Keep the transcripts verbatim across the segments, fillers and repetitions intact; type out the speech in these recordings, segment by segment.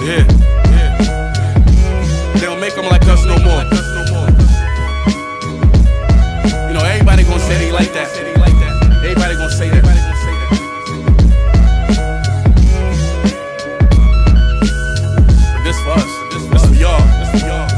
Yeah, yeah. They don't make them like us no more. You know, everybody gonna say they like that. Everybody gonna say that. But this for us. This for y'all. This for y'all.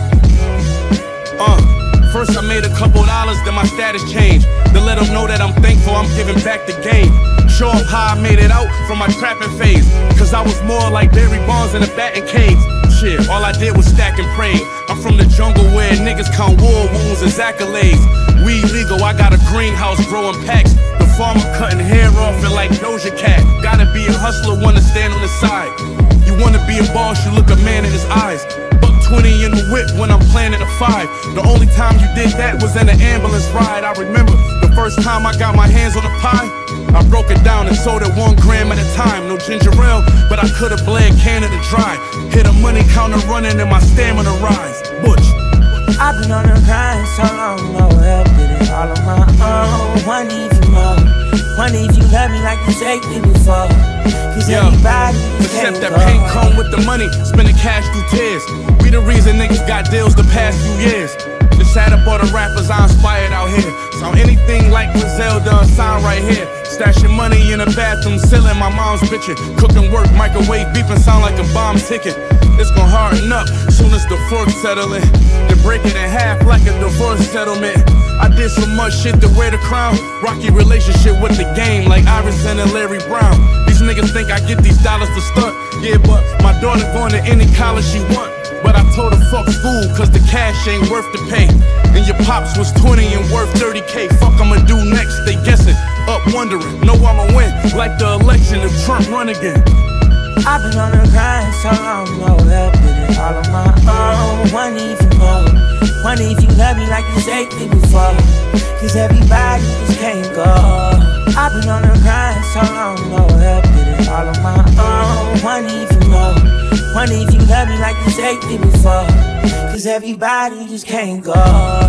Uh, first I made a couple dollars, then my status changed. To let them know that I'm thankful, I'm giving back the game. Show up how I made it out from my trapping phase. Cause I was more like Barry Bonds in a batting cage. Shit, all I did was stack and pray. I'm from the jungle where niggas count war wounds as accolades. Weed legal, I got a greenhouse growing packs. The farmer cutting hair off it like Doja Cat. Gotta be a hustler, wanna stand on the side. You wanna be a boss, you look a man in his eyes. Buck twenty in the whip when I'm planning a five. The only time you did that was in an ambulance ride. I remember the first time I got my hands on a pie. I broke it down and sold it one gram at a time. No ginger ale, but I could've bled Canada dry. Hit a money counter running and my stamina rise. Butch. I've been on the grind so long, no help, did it all on my own. Wonder if you know, wonder if you love me like you said you before. Cause Yo, everybody except that paint come with the money, spending cash through tears. We the reason niggas got deals the past few years. Just sad up all the rappers I inspired out here. Sound anything like Griselda, sound right here. Stashing money in the bathroom, ceiling my mom's picture. Cooking work, microwave beeping, sound like a bomb ticking. It's gon' harden up soon as the fork settling. Then break it in half like a divorce settlement. I did so much shit to wear the crown. Rocky relationship with the game like Iverson and Larry Brown. These niggas think I get these dollars to stunt. Yeah, but my daughter going to any college she want. But I told her fuck school, cause the cash ain't worth the pay. And your pops was twenty and worth thirty K. Fuck I'ma do next, they guessing, up wondering. Know I'ma win, like the election if Trump run again. I've been on the grind so long, no help, did it all on my own. Wonder if you know, wonder if you love me like you said you before. Cause everybody just can't go. I've been on the grind so long, no help, did it all on my own. Wonder if you know, wonder if you love me like you said you before. Cause everybody just can't go.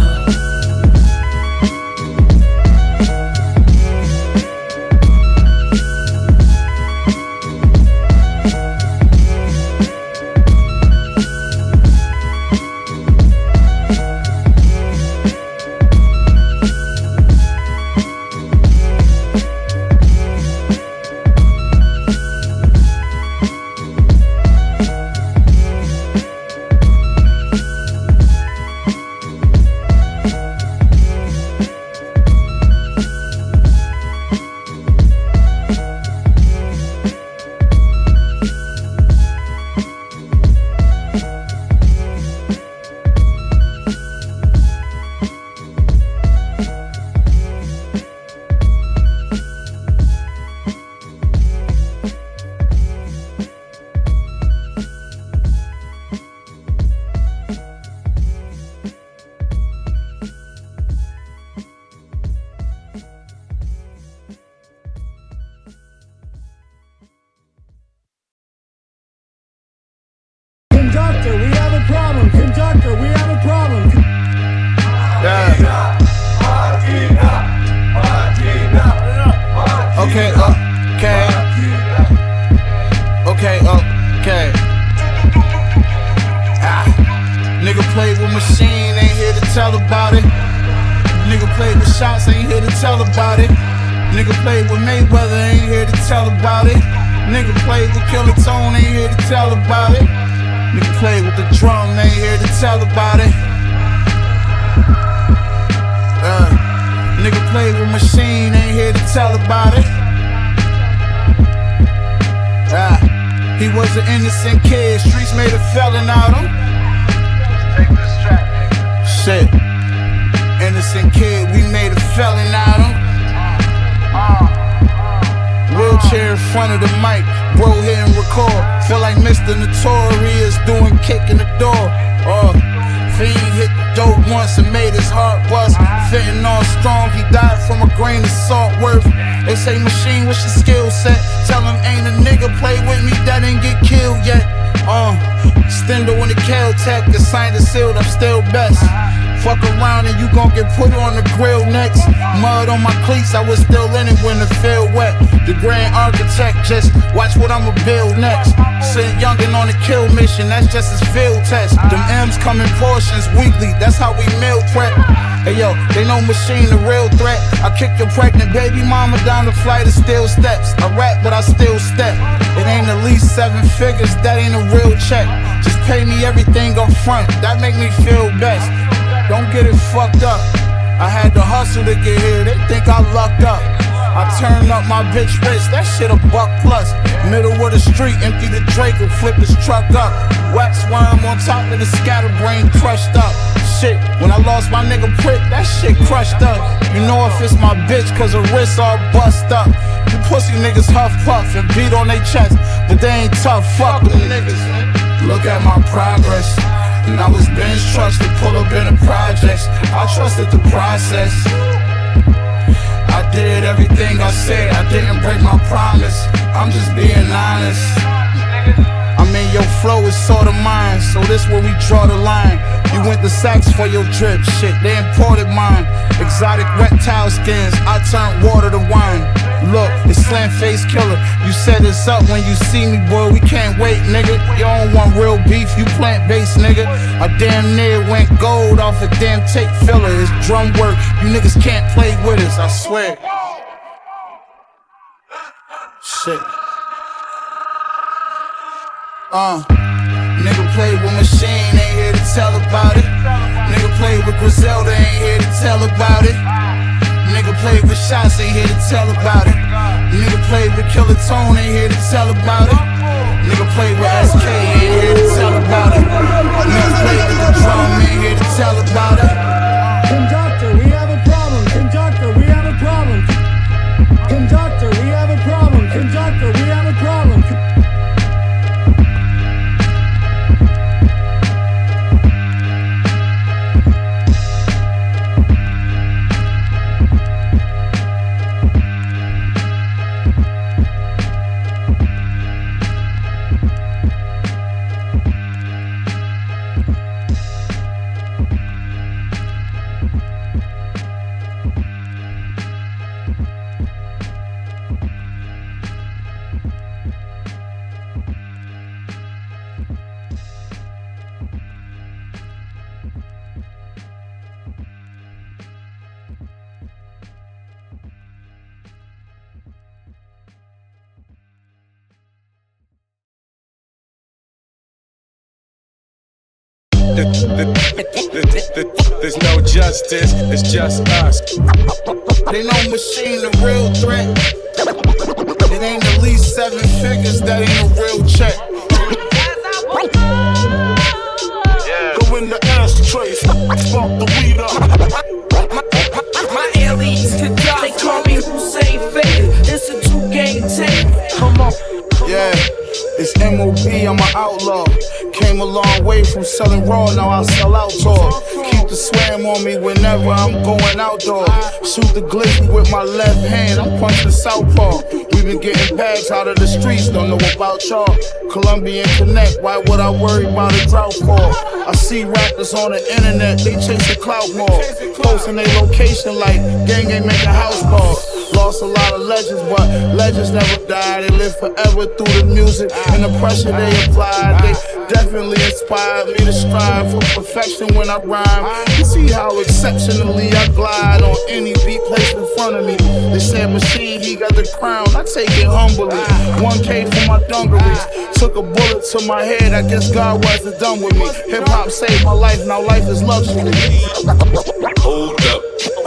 Conductor, we have a problem. Conductor, we have a problem. Yeah. Okay, okay. Okay, okay. Ah. Nigga played with machine, ain't here to tell about it. Nigga played with shots, ain't here to tell about it. Nigga played with Mayweather, ain't here to tell about it. Nigga played with Killer Tone, ain't here to tell about it. Nigga played with the drum, ain't here to tell about it. Uh, nigga played with machine, ain't here to tell about it. Uh, he was an innocent kid, streets made a felon out of him. Shit, innocent kid, we made a felon out of him. Wheelchair in front of the mic, bro here and record. Feel like Mister Notorious doing kick in the door. Uh, Fiend hit the dope once and made his heart bust. Fitting on strong, he died from a grain of salt worth. They say machine, what's your skill set? Tell him ain't a nigga play with me that ain't get killed yet. Uh, Stendo in the Caltech, the sign is sealed, I'm still best. Fuck around and you gon' get put on the grill next. Mud on my cleats, I was still in it when the field wet. The grand architect, just watch what I'ma build next. Send youngin' on a kill mission, that's just his field test. Them M's come in portions weekly, that's how we meal prep. Hey yo, they know Machine a real threat. I kick your pregnant baby mama down the flight of steel steps. I rap but I still step. It ain't at least seven figures, that ain't a real check. Just pay me everything up front, that make me feel best. Don't get it fucked up, I had to hustle to get here, they think I lucked up. I turn up my bitch wrist, that shit a buck plus. Middle of the street, empty the Draco, flip his truck up. Wax worm on top of the scatterbrain, crushed up. Shit, when I lost my nigga Prick, that shit crushed up. You know if it's my bitch, cause her wrists all bust up. You pussy niggas huff puff and beat on they chest, but they ain't tough, fuck them niggas. Look at my progress, and I was bench trusted, pull up in the projects. I trusted the process. I did everything I said, I didn't break my promise. I'm just being honest. I mean, your flow is sorta mine, so this where we draw the line. You went to Saks for your drip, shit, they imported mine. Exotic reptile skins, I turned water to wine. Look, it's Slam Face Killer. You set us up when you see me, boy, we can't wait, nigga. You don't want real beef, you plant-based, nigga. I damn near went gold off a damn tape filler. It's drum work, you niggas can't play with us, I swear. Shit. Uh, nigga play with Machine, ain't here to tell about it. Nigga play with Griselda, ain't here to tell about it. Nigga play with Shots, ain't here to tell about it. Nigga play with Killer Tone, ain't here to tell about it. Nigga play with S K, ain't here to tell about it. Nigga play with the drum, ain't here to tell about it. Conductor, we have a problem. Conductor, we have a problem. Conductor, we have a problem. Conductor, we have a problem. There's no justice, it's just us. They know Machine a real threat. It ain't at least seven figures, that ain't a real check. Yeah. Go in the ashtray, spark the weed up. My aliens to die, they call me Hussein Fade. It's a two-game tape. Come on. Yeah, it's M O B, I'm an outlaw. Came a long way from selling raw, now I sell outdoor. Keep the swam on me whenever I'm going outdoor. Shoot the glizzy with my left hand, I'm punching southpaw. We been getting bags out of the streets, don't know about y'all. Colombian Connect, why would I worry about a drought fall? I see rappers on the internet, they chasing clout more. Posting their location like gang ain't make a house call. Lost a lot of legends, but legends never die. They live forever through the music and the pressure they apply. They definitely inspired me to strive for perfection when I rhyme. You see how exceptionally I glide on any beat placed in front of me. They said Machine, he got the crown, I take it humbly. one K for my dungarees, took a bullet to my head, I guess God wasn't done with me. Hip hop saved my life, now life is luxury. Hold up.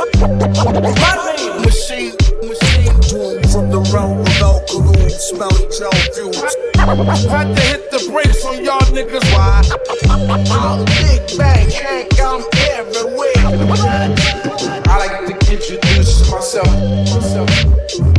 Machine, Machine, doom from the realm of alkaloon, smelling gel fumes. Had to hit the brakes on y'all niggas. Why? I'm Big Bang, Hank, I'm everywhere. I like to introduce myself. myself.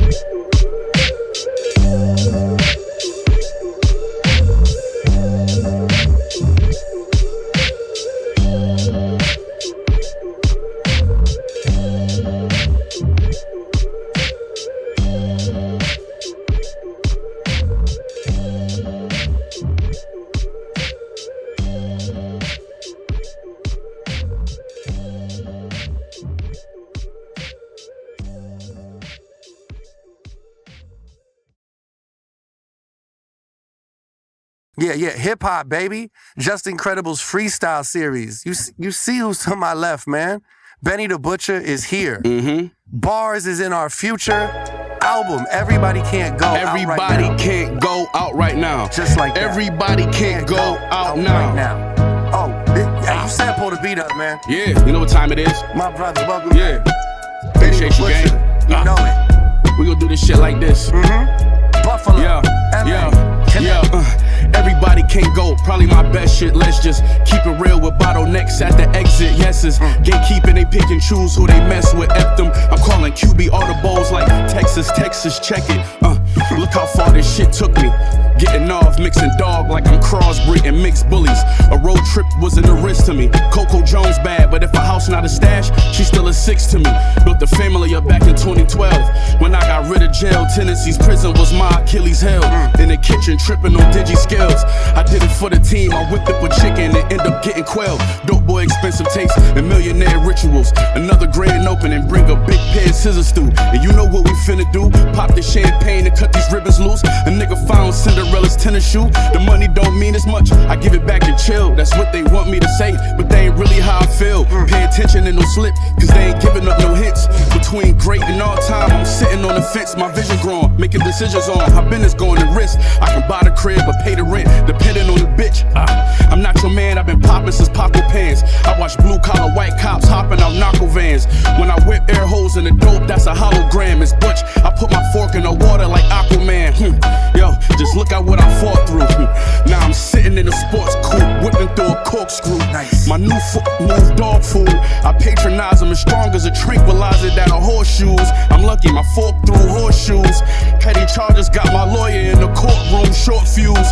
Yeah, yeah, hip hop, baby. Just Incredible's freestyle series. You you see who's to my left, man. Benny the Butcher is here. Mm-hmm. Bars is in our future. Album, Everybody Can't Go Everybody Out Right Now. can't go out right now. Just like that. Everybody can't, can't go, go out, out now. Right now. Oh, it, hey, you said pull the beat up, man. Yeah, you know what time it is? My brother, welcome. Yeah. Appreciate you, gang. You uh, know it. We gonna do this shit like this. Mm-hmm. Buffalo. Yeah, L A, yeah, Connect. yeah. Uh, everybody can't go. Probably my best shit. Let's just keep it real with bottlenecks at the exit. Yeses. Gatekeeping, they pick and choose who they mess with. F them. I'm calling Q B all the bowls like Texas, Texas. Check it. Uh, look how far this shit took me. Getting off, mixing dog like I'm crossbreeding mixed bullies. A road trip wasn't a risk to me. Coco Jones bad, but if a house not a stash, she still a six to me. Built the family up back in twenty twelve. When I got rid of jail, Tennessee's prison was my Achilles heel. In the kitchen, tripping on digi skills. I did it for the team, I whipped up a chicken and end up getting quail. Dope boy, expensive taste, and millionaire rituals. Another grand opening, bring a big pair of scissors through. And you know what we finna do? Pop the champagne and cut these ribbons loose. A nigga found Cinderella's tennis shoe. The money don't mean as much, I give it back and chill. That's what they want me to say, but they ain't really how I feel. Pay attention and don't slip, cause they ain't giving up no hits. Between great and all time, I'm sitting on the fence. My vision growing, making decisions on how business going to risk. I can buy the crib but pay the rent, depending on the bitch. uh, I'm not your man, I've been popping since Paco Pants. I watch blue collar white cops hopping out narco vans. When I whip air holes in the dope, that's a hologram. It's Butch, I put my fork in the water like Aquaman. hmm. Yo, just look at what I fought through. hmm. Now I'm sitting in a sports coupe, whipping through a corkscrew. Nice. My new foot move dog food, I patronize them as strong as a tranquilizer that are horseshoes. I'm lucky, my fork through horseshoes. Petty charges got my lawyer in the courtroom, short fuse.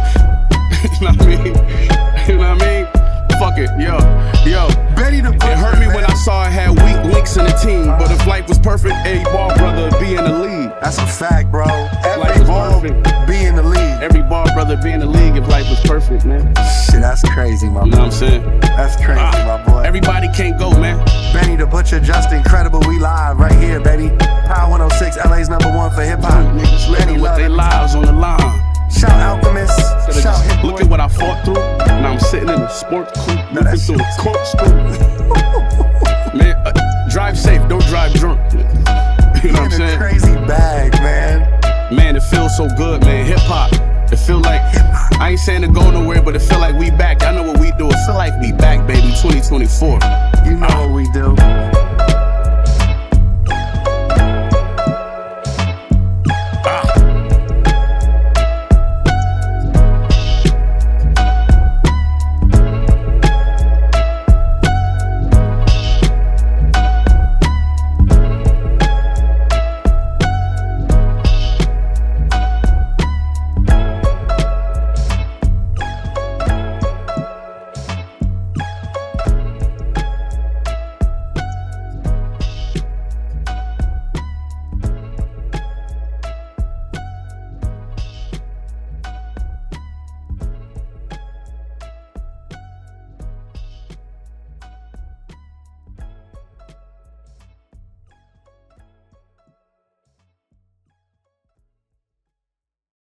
You know what I mean? You know what I mean? Fuck it, yo, yo. Benny the Butcher, It hurt me man. when I saw it had weak links in the team. But if life was perfect, every ball brother would be in the league. That's a fact, bro. Life Every was ball perfect. be in the league. Every ball brother be in the league if life was perfect, man. Shit, that's crazy, my You know boy. what I'm saying? That's crazy, Ah, my boy. Everybody can't go, man. Benny the Butcher, Just Incredible. We live right here, baby. Power one oh six, L A's number one for hip hop. Niggas Benny living with love their it. lives on the line. Shout Alchemist. Instead of Shout just Hit look Boy. at what I fought through. Now I'm sitting in a sports coupe, No, looking that's through a shit. corkscrew. Man, uh, drive safe, don't drive drunk. You know what I'm In a saying? crazy bag, man. Man, it feels so good, man. Hip hop. It feel like, I ain't saying to go nowhere, but it feel like we back. Y'all know what we do. It feel like we back, baby. twenty twenty-four. You know what we do.